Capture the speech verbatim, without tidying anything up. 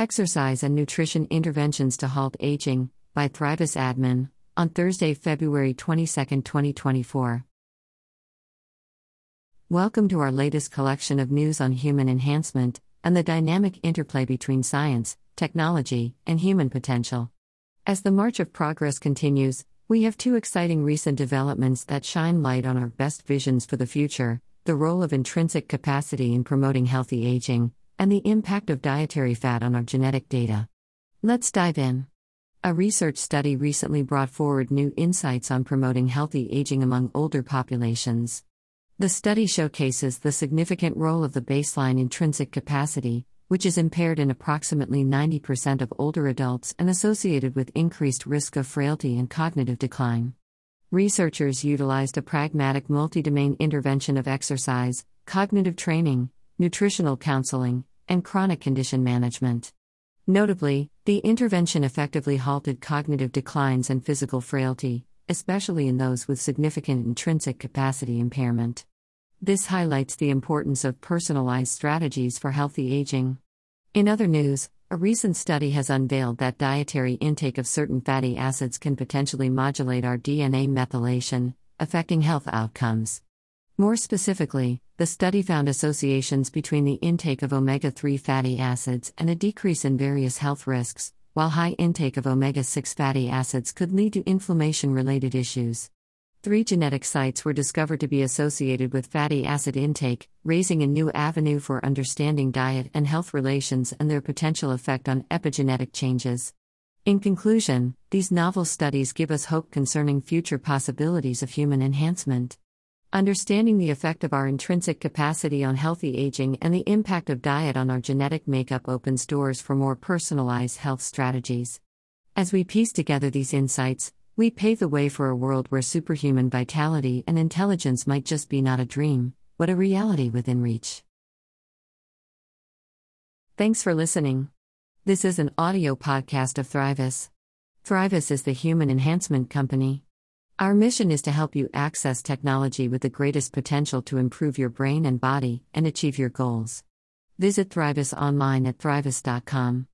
Exercise and Nutrition Interventions to Halt Aging, by Thrivis Admin, on Thursday, February twenty-second, twenty twenty-four. Welcome to our latest collection of news on human enhancement and the dynamic interplay between science, technology, and human potential. As the march of progress continues, we have two exciting recent developments that shine light on our best visions for the future: the role of intrinsic capacity in promoting healthy aging, and the impact of dietary fat on our genetic data. Let's dive in. A research study recently brought forward new insights on promoting healthy aging among older populations. The study showcases the significant role of the baseline intrinsic capacity, which is impaired in approximately ninety percent of older adults and associated with increased risk of frailty and cognitive decline. Researchers utilized a pragmatic multi-domain intervention of exercise, cognitive training, nutritional counseling, and chronic condition management. Notably, the intervention effectively halted cognitive declines and physical frailty, especially in those with significant intrinsic capacity impairment. This highlights the importance of personalized strategies for healthy aging. In other news, a recent study has unveiled that dietary intake of certain fatty acids can potentially modulate our D N A methylation, affecting health outcomes. More specifically, the study found associations between the intake of omega three fatty acids and a decrease in various health risks, while high intake of omega six fatty acids could lead to inflammation-related issues. Three genetic sites were discovered to be associated with fatty acid intake, raising a new avenue for understanding diet and health relations and their potential effect on epigenetic changes. In conclusion, these novel studies give us hope concerning future possibilities of human enhancement. Understanding the effect of our intrinsic capacity on healthy aging and the impact of diet on our genetic makeup opens doors for more personalized health strategies. As we piece together these insights, we pave the way for a world where superhuman vitality and intelligence might just be not a dream, but a reality within reach. Thanks for listening. This is an audio podcast of Thrivis. Thrivis is the human enhancement company. Our mission is to help you access technology with the greatest potential to improve your brain and body and achieve your goals. Visit Thrivis online at thrivis dot com.